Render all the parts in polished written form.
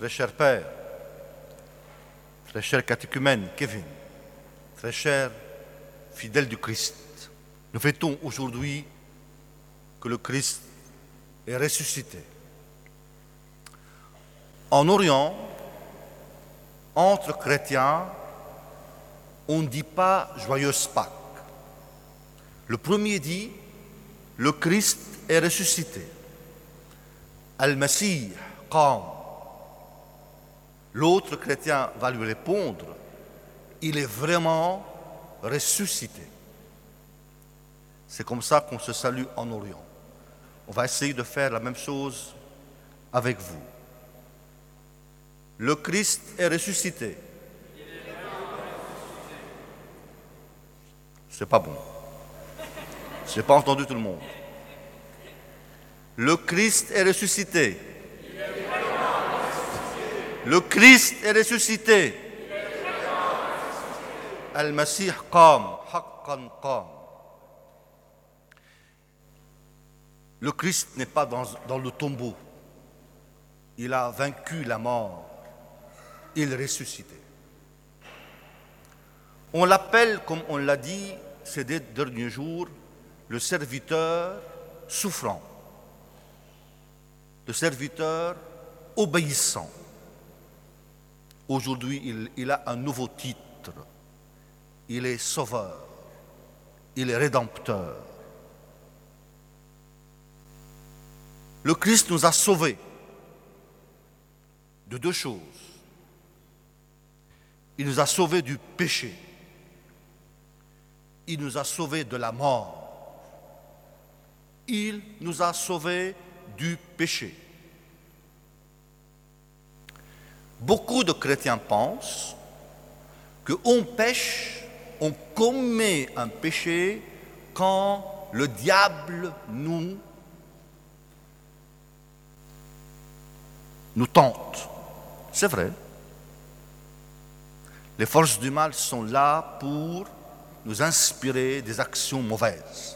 très cher père, très cher catéchumène Kevin, très cher fidèle du Christ, nous fêtons aujourd'hui que le Christ est ressuscité. En Orient, entre chrétiens, on ne dit pas joyeuse Pâques. Le premier dit, le Christ est ressuscité. Al-Masih qam. L'autre chrétien va lui répondre, il est vraiment ressuscité. C'est comme ça qu'on se salue en Orient. On va essayer de faire la même chose avec vous. Le Christ est ressuscité. C'est pas bon. Je n'ai pas entendu tout le monde. Le Christ est ressuscité. Le Christ est ressuscité. Al-Masih qam, haqqan qam. Le Christ n'est pas dans le tombeau. Il a vaincu la mort. Il est ressuscité. On l'appelle, comme on l'a dit ces derniers jours, le serviteur souffrant, le serviteur obéissant. Aujourd'hui, il a un nouveau titre. Il est sauveur, il est rédempteur. Le Christ nous a sauvés de deux choses. Il nous a sauvés du péché. Il nous a sauvés de la mort. Il nous a sauvés du péché. Beaucoup de chrétiens pensent qu'on pêche, on commet un péché quand le diable nous tente. C'est vrai. Les forces du mal sont là pour nous inspirer des actions mauvaises.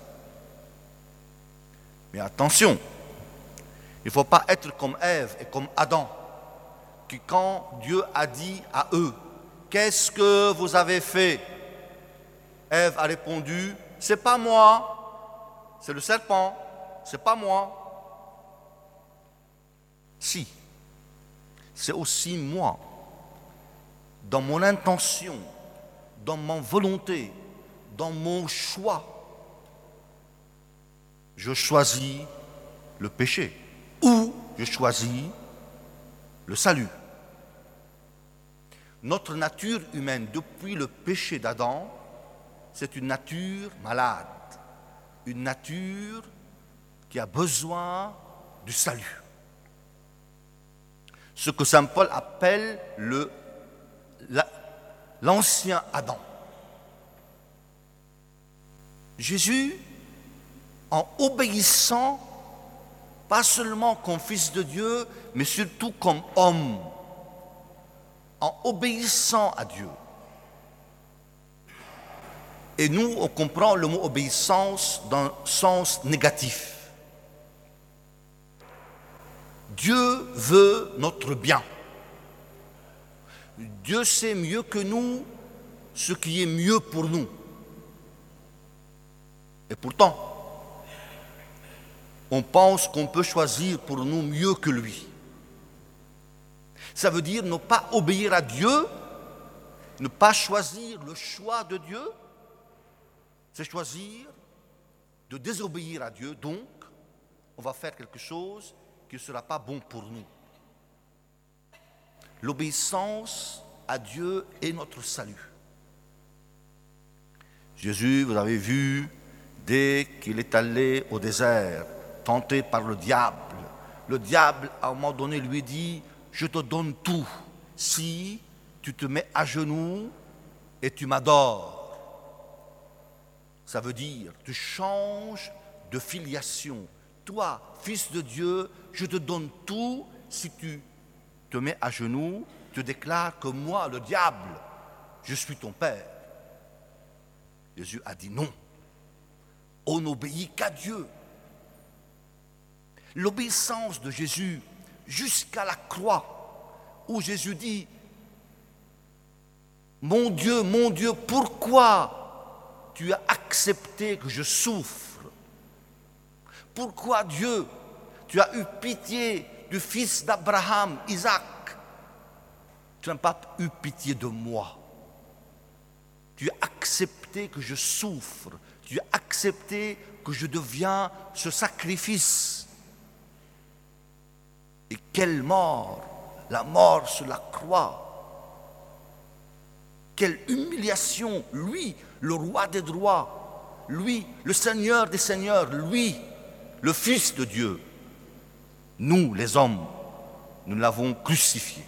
Mais attention, il ne faut pas être comme Ève et comme Adam, qui quand Dieu a dit à eux, « Qu'est-ce que vous avez fait ?» Ève a répondu, « C'est pas moi, c'est le serpent, c'est pas moi. » Si, c'est aussi moi, dans mon intention, dans ma volonté, dans mon choix, je choisis le péché ou je choisis le salut. Notre nature humaine, depuis le péché d'Adam, c'est une nature malade, une nature qui a besoin du salut. Ce que saint Paul appelle l'ancien Adam. Jésus, en obéissant, pas seulement comme fils de Dieu, mais surtout comme homme, en obéissant à Dieu. Et nous, on comprend le mot obéissance dans un sens négatif. Dieu veut notre bien. Dieu sait mieux que nous ce qui est mieux pour nous. Et pourtant, on pense qu'on peut choisir pour nous mieux que lui. Ça veut dire ne pas obéir à Dieu, ne pas choisir le choix de Dieu, c'est choisir de désobéir à Dieu. Donc, on va faire quelque chose qui ne sera pas bon pour nous. L'obéissance à Dieu est notre salut. Jésus, vous avez vu, dès qu'il est allé au désert, tenté par le diable, à un moment donné, lui dit, « Je te donne tout si tu te mets à genoux et tu m'adores. » Ça veut dire, tu changes de filiation. Toi, fils de Dieu, je te donne tout si tu te mets à genoux, tu déclares que moi, le diable, je suis ton père. Jésus a dit non. On n'obéit qu'à Dieu. L'obéissance de Jésus jusqu'à la croix, où Jésus dit, mon Dieu, pourquoi tu as accepté que je souffre? Pourquoi Dieu, tu as eu pitié du fils d'Abraham, Isaac? Tu n'as pas eu pitié de moi. Tu as accepté que je souffre. Tu as accepté que je deviens ce sacrifice. Et quelle mort! La mort sur la croix. Quelle humiliation! Lui, le roi des droits, lui, le Seigneur des seigneurs, lui, le Fils de Dieu. Nous, les hommes, nous l'avons crucifié.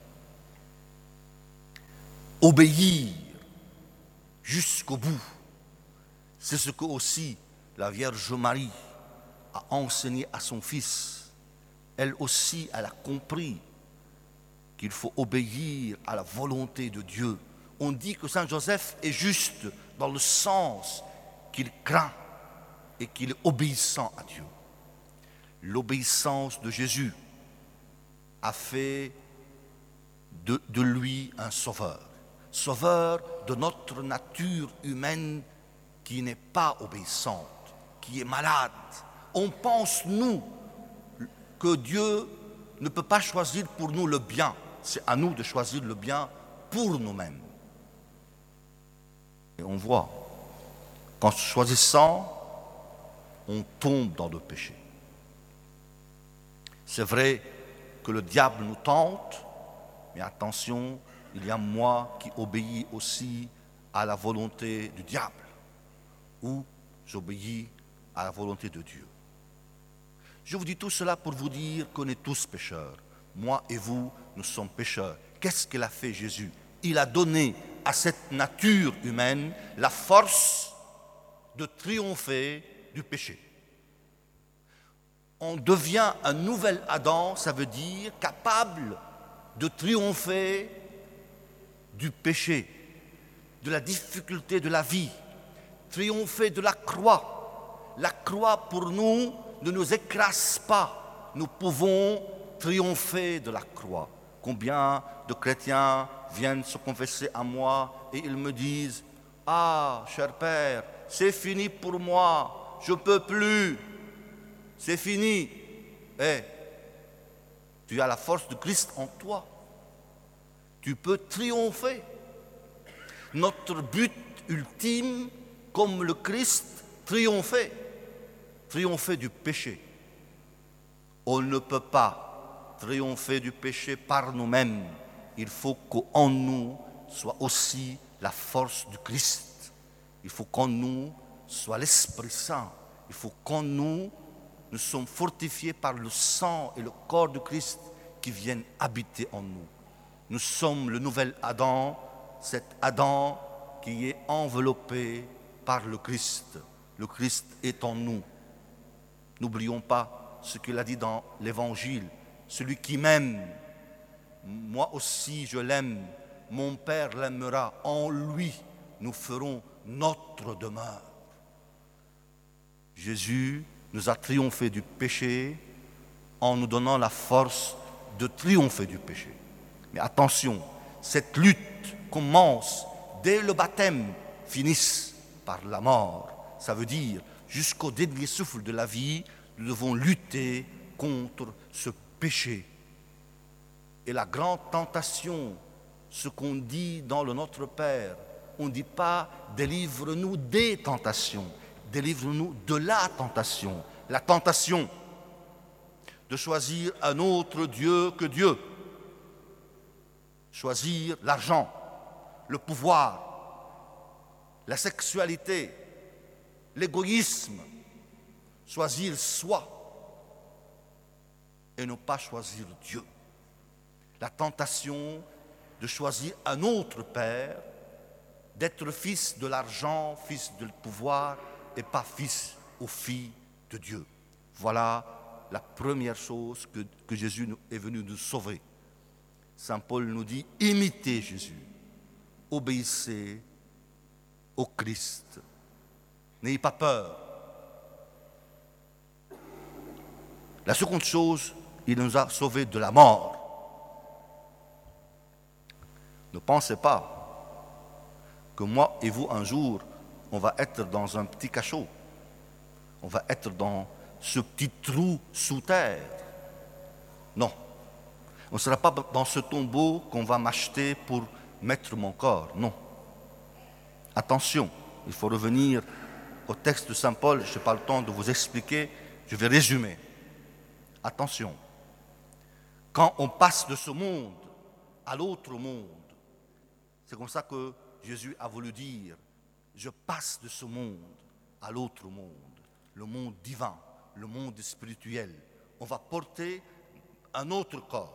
Obéir jusqu'au bout, c'est ce que aussi la Vierge Marie a enseigné à son Fils. Elle aussi, elle a compris qu'il faut obéir à la volonté de Dieu. On dit que Saint Joseph est juste dans le sens qu'il craint et qu'il est obéissant à Dieu. L'obéissance de Jésus a fait de lui un sauveur. Sauveur de notre nature humaine qui n'est pas obéissante, qui est malade. On pense, nous, que Dieu ne peut pas choisir pour nous le bien. C'est à nous de choisir le bien pour nous-mêmes. Et on voit, qu'en choisissant, on tombe dans le péché. C'est vrai que le diable nous tente, mais attention, il y a moi qui obéis aussi à la volonté du diable, ou j'obéis à la volonté de Dieu. Je vous dis tout cela pour vous dire qu'on est tous pécheurs. Moi et vous, nous sommes pécheurs. Qu'est-ce qu'il a fait Jésus? Il a donné à cette nature humaine la force de triompher du péché. On devient un nouvel Adam, ça veut dire capable de triompher du péché, de la difficulté de la vie, triompher de la croix. La croix pour nous ne nous écrase pas, nous pouvons triompher de la croix. Combien de chrétiens viennent se confesser à moi et ils me disent « Ah, cher Père, c'est fini pour moi, je ne peux plus, c'est fini. » Eh, tu as la force de Christ en toi. Tu peux triompher. Notre but ultime, comme le Christ, triompher du péché. On ne peut pas triompher du péché par nous-mêmes. Il faut qu'en nous soit aussi la force du Christ. Il faut qu'en nous soit l'Esprit Saint. Il faut qu'en nous sommes fortifiés par le sang et le corps de Christ qui viennent habiter en nous. Nous sommes le nouvel Adam, cet Adam qui est enveloppé par le Christ. Le Christ est en nous. N'oublions pas ce qu'il a dit dans l'Évangile. Celui qui m'aime, moi aussi je l'aime, mon Père l'aimera. En lui, nous ferons notre demeure. Jésus nous a triomphé du péché en nous donnant la force de triompher du péché. Mais attention, cette lutte commence dès le baptême, finisse par la mort. Ça veut dire, jusqu'au dernier souffle de la vie, nous devons lutter contre ce péché. Et la grande tentation, ce qu'on dit dans le Notre Père, on ne dit pas « délivre-nous des tentations », délivre-nous de la tentation. La tentation de choisir un autre Dieu que Dieu. Choisir l'argent, le pouvoir, la sexualité, l'égoïsme, choisir soi et ne pas choisir Dieu. La tentation de choisir un autre Père, d'être fils de l'argent, fils du pouvoir et pas fils ou fille de Dieu. Voilà la première chose que Jésus est venu nous sauver. Saint Paul nous dit, imitez Jésus, obéissez au Christ. N'ayez pas peur. La seconde chose, il nous a sauvés de la mort. Ne pensez pas que moi et vous, un jour, on va être dans un petit cachot. On va être dans ce petit trou sous terre. Non. On ne sera pas dans ce tombeau qu'on va m'acheter pour mettre mon corps. Non. Attention, il faut revenir au texte de Saint Paul. Je n'ai pas le temps de vous expliquer, je vais résumer. Attention, quand on passe de ce monde à l'autre monde, c'est comme ça que Jésus a voulu dire, je passe de ce monde à l'autre monde, le monde divin, le monde spirituel. On va porter un autre corps.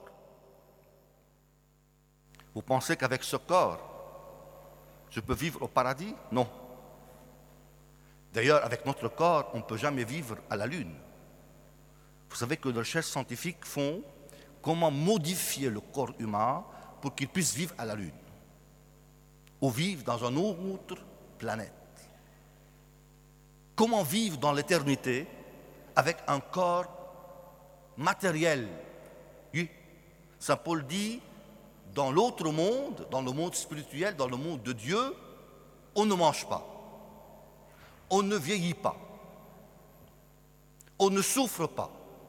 Vous pensez qu'avec ce corps, je peux vivre au paradis? Non. D'ailleurs, avec notre corps, on ne peut jamais vivre à la Lune. Vous savez que les recherches scientifiques font comment modifier le corps humain pour qu'il puisse vivre à la Lune ou vivre dans une autre planète. Comment vivre dans l'éternité avec un corps matériel? Oui. Saint Paul dit, dans l'autre monde, dans le monde spirituel, dans le monde de Dieu, on ne mange pas, on ne vieillit pas, on ne souffre pas.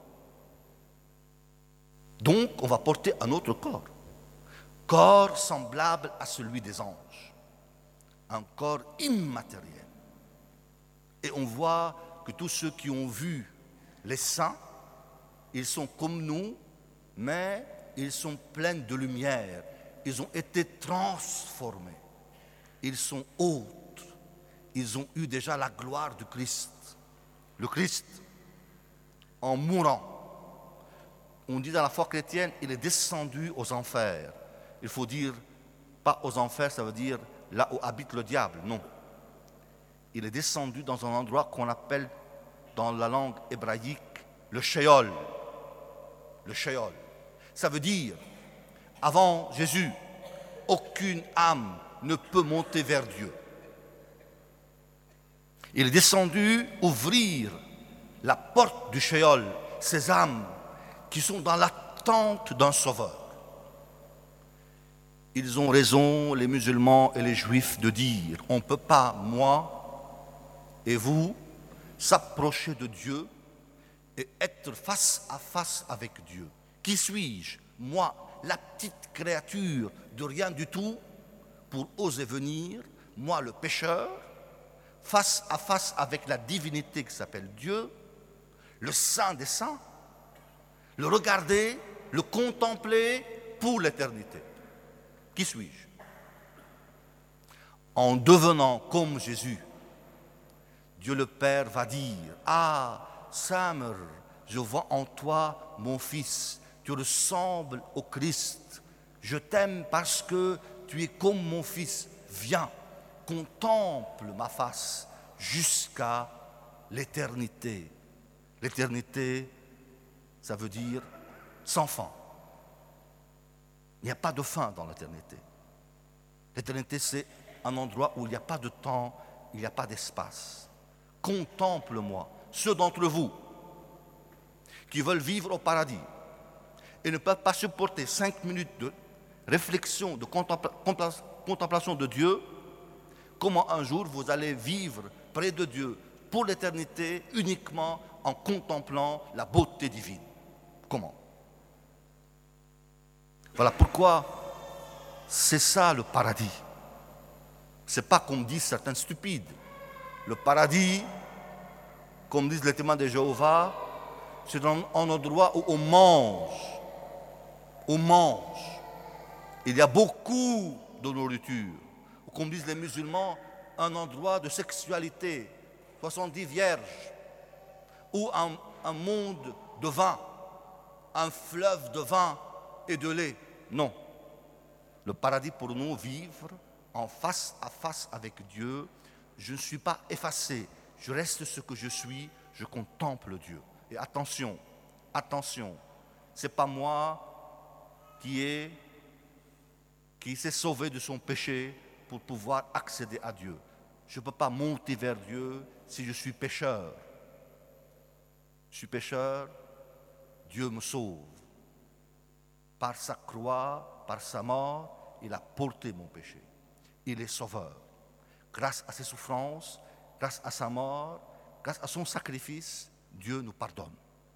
Donc, on va porter un autre corps semblable à celui des anges, un corps immatériel. Et on voit que tous ceux qui ont vu les saints, ils sont comme nous, mais ils sont pleins de lumière. Ils ont été transformés. Ils sont autres. Ils ont eu déjà la gloire du Christ. Le Christ, en mourant, on dit dans la foi chrétienne, il est descendu aux enfers. Il faut dire, pas aux enfers, ça veut dire là où habite le diable, non. Il est descendu dans un endroit qu'on appelle dans la langue hébraïque le Sheol. Le Sheol. Ça veut dire, avant Jésus, aucune âme ne peut monter vers Dieu. Il est descendu ouvrir la porte du Sheol, ces âmes qui sont dans l'attente d'un sauveur. Ils ont raison, les musulmans et les juifs, de dire, on ne peut pas, moi et vous, s'approcher de Dieu et être face à face avec Dieu. Qui suis-je? Moi, la petite créature de rien du tout, pour oser venir, moi le pécheur, face à face avec la divinité qui s'appelle Dieu, le Saint des Saints, le regarder, le contempler pour l'éternité. Qui suis-je? En devenant comme Jésus, Dieu le Père va dire, ah, Samer, je vois en toi mon fils, tu ressembles au Christ, je t'aime parce que tu es comme mon fils, viens, contemple ma face jusqu'à l'éternité. L'éternité, ça veut dire sans fin. Il n'y a pas de fin dans l'éternité. L'éternité, c'est un endroit où il n'y a pas de temps, il n'y a pas d'espace. Contemple-moi. Ceux d'entre vous qui veulent vivre au paradis et ne peuvent pas supporter 5 minutes de réflexion, de contemplation de Dieu, comment un jour vous allez vivre près de Dieu pour l'éternité uniquement en contemplant la beauté divine? Comment? Voilà pourquoi c'est ça le paradis. Ce n'est pas comme disent certains stupides. Le paradis, comme disent les témoins de Jéhovah, c'est un endroit où on mange. On mange. Il y a beaucoup de nourriture. Ou comme disent les musulmans, un endroit de sexualité, 70 vierges, ou un monde de vin, un fleuve de vin et de lait. Non. Le paradis pour nous, vivre en face à face avec Dieu. Je ne suis pas effacé, je reste ce que je suis, je contemple Dieu. Et attention, attention, ce n'est pas moi qui s'est sauvé de son péché pour pouvoir accéder à Dieu. Je ne peux pas monter vers Dieu si je suis pécheur. Je suis pécheur, Dieu me sauve. Par sa croix, par sa mort, il a porté mon péché. Il est sauveur. Grâce à ses souffrances, grâce à sa mort, grâce à son sacrifice, Dieu nous pardonne.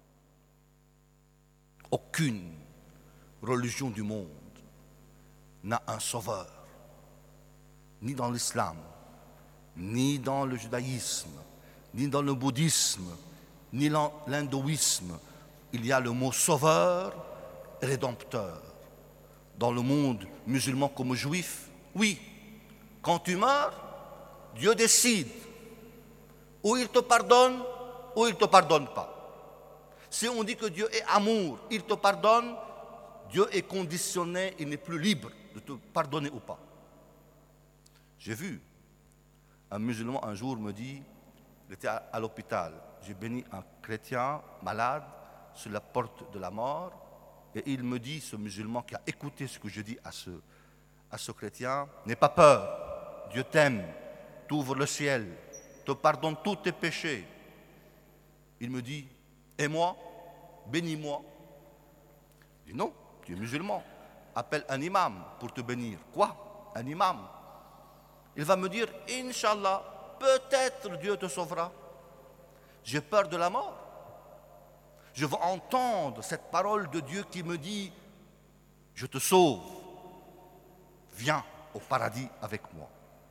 Aucune religion du monde n'a un sauveur, ni dans l'islam, ni dans le judaïsme, ni dans le bouddhisme, ni dans l'hindouisme. Il y a le mot sauveur et rédempteur. Dans le monde musulman comme juif, oui, quand tu meurs, Dieu décide ou il te pardonne ou il ne te pardonne pas. Si on dit que Dieu est amour, il te pardonne, Dieu est conditionné, il n'est plus libre de te pardonner ou pas. J'ai vu un musulman un jour me dit, il était à l'hôpital, j'ai béni un chrétien malade sur la porte de la mort, et il me dit, ce musulman qui a écouté ce que je dis à ce chrétien, n'aie pas peur, Dieu t'aime, t'ouvre le ciel, te pardonne tous tes péchés. Il me dit, et moi, bénis-moi. Je dis non, tu es musulman, appelle un imam pour te bénir. Quoi? Un imam? Il va me dire, Inch'Allah, peut-être Dieu te sauvera. J'ai peur de la mort. Je veux entendre cette parole de Dieu qui me dit, je te sauve, viens au paradis avec moi.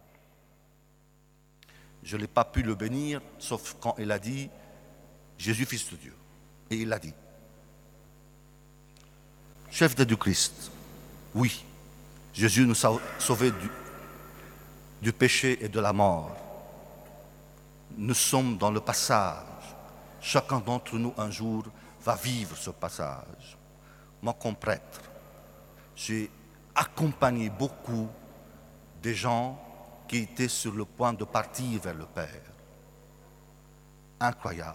Je n'ai pas pu le bénir, sauf quand il a dit, Jésus, fils de Dieu. Et il l'a dit. Chef du Christ, oui, Jésus nous a sauvés du péché et de la mort. Nous sommes dans le passage. Chacun d'entre nous un jour va vivre ce passage. Moi, comme prêtre, j'ai accompagné beaucoup de gens qui étaient sur le point de partir vers le Père. Incroyable.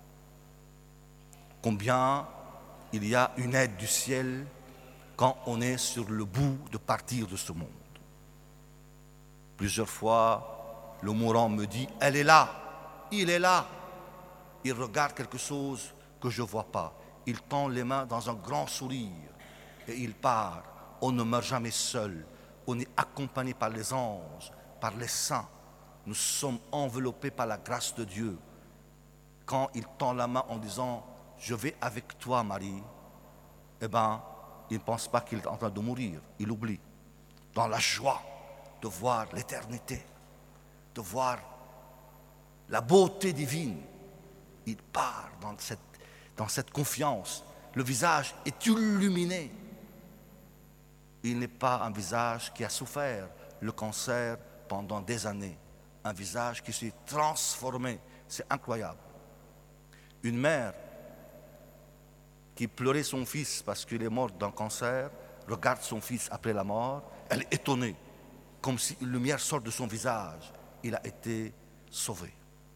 Combien il y a une aide du ciel quand on est sur le bout de partir de ce monde. Plusieurs fois, le mourant me dit, elle est là, il est là. Il regarde quelque chose que je ne vois pas. Il tend les mains dans un grand sourire et il part. On ne meurt jamais seul. On est accompagné par les anges, par les saints. Nous sommes enveloppés par la grâce de Dieu. Quand il tend la main en disant « Je vais avec toi, Marie », eh bien, il ne pense pas qu'il est en train de mourir. Il oublie. Dans la joie de voir l'éternité, de voir la beauté divine, il part dans cette confiance. Le visage est illuminé. Il n'est pas un visage qui a souffert le cancer pendant des années. Un visage qui s'est transformé. C'est incroyable. Une mère qui pleurait son fils parce qu'il est mort d'un cancer, regarde son fils après la mort, elle est étonnée, comme si une lumière sort de son visage. Il a été sauvé.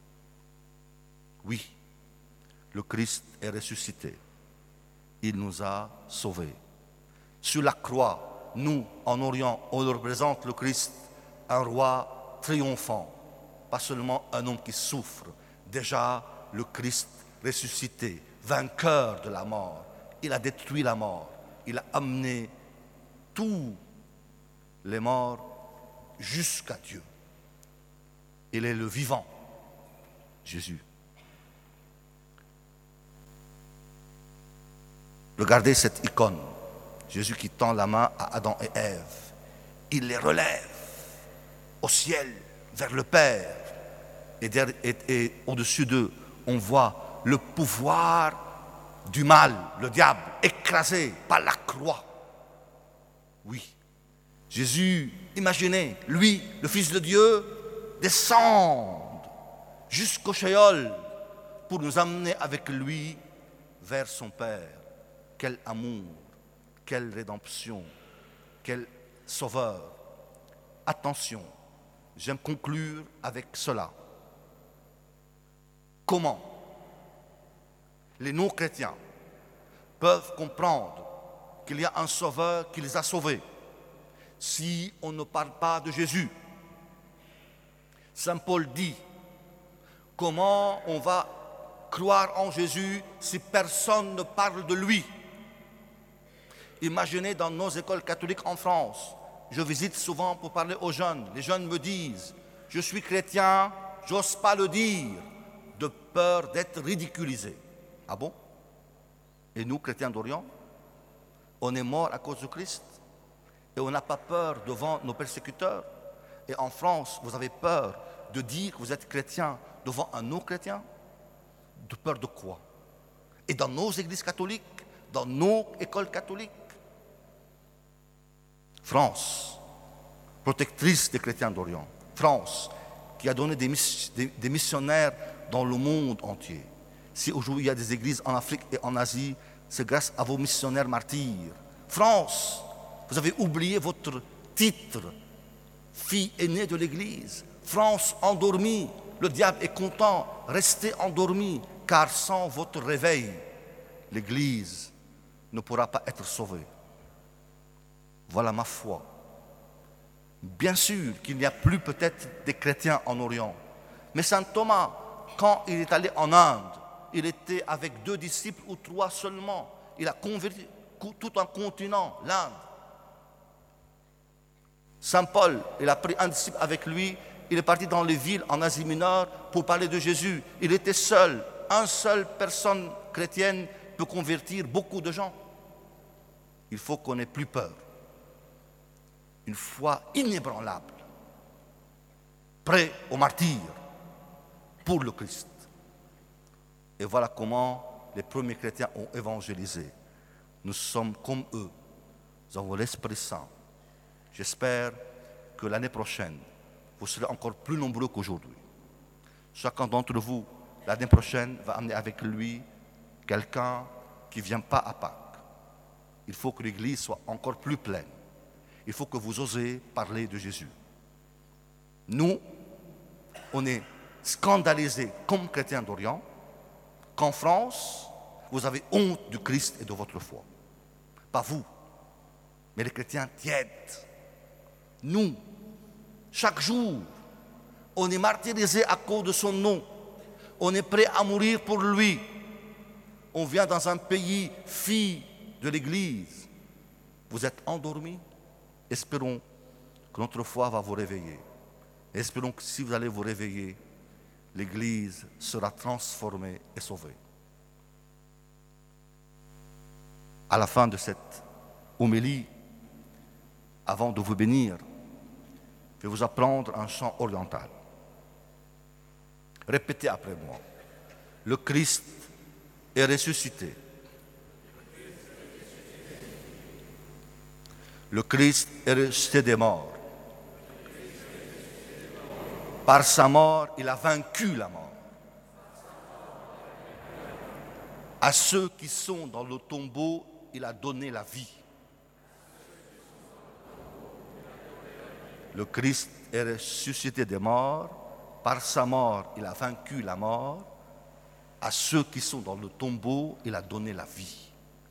Oui, le Christ est ressuscité. Il nous a sauvés. Sur la croix, nous, en Orient, on représente le Christ, un roi triomphant, pas seulement un homme qui souffre. Déjà, le Christ ressuscité, vainqueur de la mort. Il a détruit la mort. Il a amené tous les morts jusqu'à Dieu. Il est le vivant, Jésus. Regardez cette icône. Jésus qui tend la main à Adam et Ève. Il les relève au ciel, vers le Père. Et au-dessus d'eux, on voit le pouvoir du mal, le diable, écrasé par la croix. Oui, Jésus, imaginez, lui, le Fils de Dieu, descendre jusqu'au Sheol pour nous amener avec lui vers son Père. Quel amour, quelle rédemption, quel sauveur. Attention, j'aime conclure avec cela. Comment les non-chrétiens peuvent comprendre qu'il y a un sauveur qui les a sauvés si on ne parle pas de Jésus? Saint Paul dit, comment on va croire en Jésus si personne ne parle de lui? Imaginez dans nos écoles catholiques en France, je visite souvent pour parler aux jeunes. Les jeunes me disent, je suis chrétien, j'ose pas le dire, de peur d'être ridiculisé. Ah bon? Et nous, chrétiens d'Orient, on est morts à cause de Christ et on n'a pas peur devant nos persécuteurs. Et en France, vous avez peur de dire que vous êtes chrétien devant un non-chrétien? De peur de quoi? Et dans nos églises catholiques, dans nos écoles catholiques, France, protectrice des chrétiens d'Orient, France, qui a donné des missionnaires dans le monde entier. Si aujourd'hui il y a des églises en Afrique et en Asie, c'est grâce à vos missionnaires martyrs. France, vous avez oublié votre titre, fille aînée de l'Église. France endormie, le diable est content, restez endormis, car sans votre réveil, l'Église ne pourra pas être sauvée. Voilà ma foi. Bien sûr qu'il n'y a plus peut-être des chrétiens en Orient, mais saint Thomas, quand il est allé en Inde, il était avec 2 disciples ou 3 seulement. Il a converti tout un continent, l'Inde. Saint Paul, il a pris un disciple avec lui. Il est parti dans les villes en Asie mineure pour parler de Jésus. Il était seul. Une seule personne chrétienne peut convertir beaucoup de gens. Il faut qu'on n'ait plus peur. Une foi inébranlable, prêt au martyr pour le Christ. Et voilà comment les premiers chrétiens ont évangélisé. Nous sommes comme eux. Nous avons l'Esprit Saint. J'espère que l'année prochaine, vous serez encore plus nombreux qu'aujourd'hui. Chacun d'entre vous, l'année prochaine, va amener avec lui quelqu'un qui ne vient pas à Pâques. Il faut que l'Église soit encore plus pleine. Il faut que vous osez parler de Jésus. Nous, on est scandalisés comme chrétiens d'Orient qu'en France, vous avez honte du Christ et de votre foi. Pas vous, mais les chrétiens tièdes. Nous, chaque jour, on est martyrisés à cause de son nom. On est prêt à mourir pour lui. On vient dans un pays fille de l'Église. Vous êtes endormis. Espérons que notre foi va vous réveiller. Espérons que si vous allez vous réveiller, l'Église sera transformée et sauvée. À la fin de cette homélie, avant de vous bénir, je vais vous apprendre un chant oriental. Répétez après moi. Le Christ est ressuscité. Le Christ est ressuscité des morts. Par sa mort, il a vaincu la mort. À ceux qui sont dans le tombeau, il a donné la vie. Le Christ est ressuscité des morts. Par sa mort, il a vaincu la mort. À ceux qui sont dans le tombeau, il a donné la vie.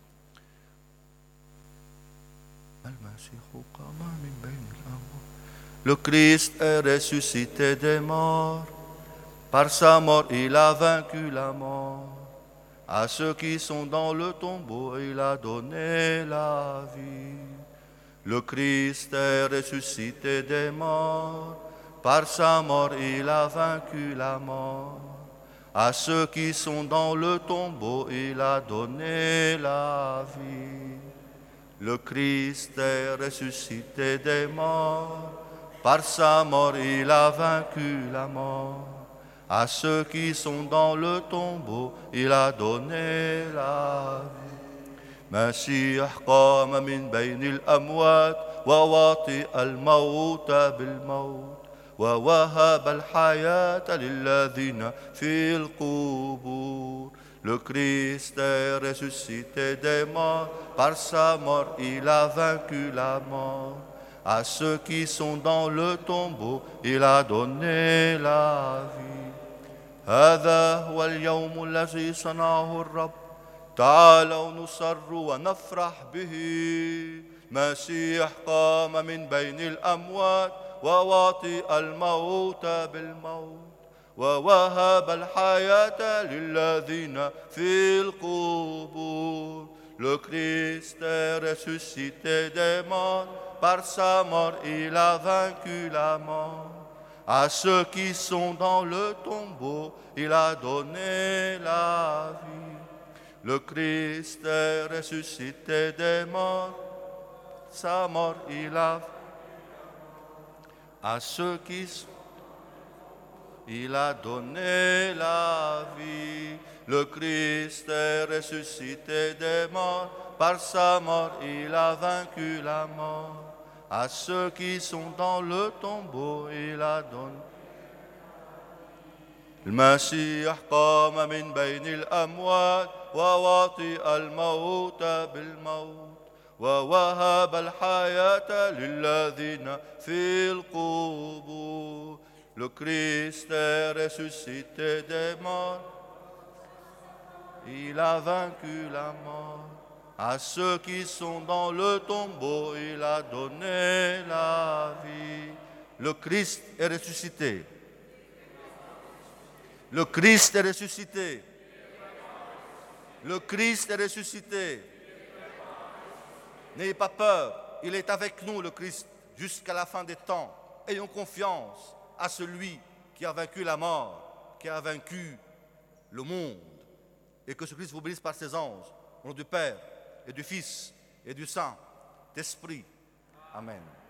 Le Christ est ressuscité des morts. Par sa mort, il a vaincu la mort. À ceux qui sont dans le tombeau, il a donné la vie. Le Christ est ressuscité des morts. Par sa mort, il a vaincu la mort. À ceux qui sont dans le tombeau, il a donné la vie. Le Christ est ressuscité des morts. Par sa mort, il a vaincu la mort. À ceux qui sont dans le tombeau, il a donné la vie. مسيح قام من بين الأموات ووطئ الموت بالموت ووهب الحياة للذين في القبور. Le Christ est ressuscité des morts. Par sa mort, il a vaincu la mort. À ceux qui sont dans le tombeau, il a donné la vie. هذا هو اليوم الذي صنعه الرب. تعالوا نصر ونفرح به. مسيح قام من بين الأموات ووطئ الموت بالموت ووهب الحياة للذين في القبور. Le Christ est ressuscité des morts. par sa mort, il a vaincu la mort. À ceux qui sont dans le tombeau, il a donné la vie. Le Christ est ressuscité des morts, sa mort, il a. À ceux qui sont, il a donné la vie. Le Christ est ressuscité des morts, par sa mort, il a vaincu la mort. À ceux qui sont dans le tombeau, il a donné. المسيح قام من بين الأموات ووطئ الموت بالموت ووهب الحياة للذين في القبور. Le Christ est ressuscité des morts, il a vaincu la mort. À ceux qui sont dans le tombeau, il a donné la vie. Le Christ est ressuscité. Le Christ est ressuscité. Le Christ est ressuscité. N'ayez pas peur, il est avec nous, le Christ, jusqu'à la fin des temps. Ayons confiance à celui qui a vaincu la mort, qui a vaincu le monde. Et que ce Christ vous bénisse par ses anges, au nom du Père et du Fils et du Saint-Esprit. Amen.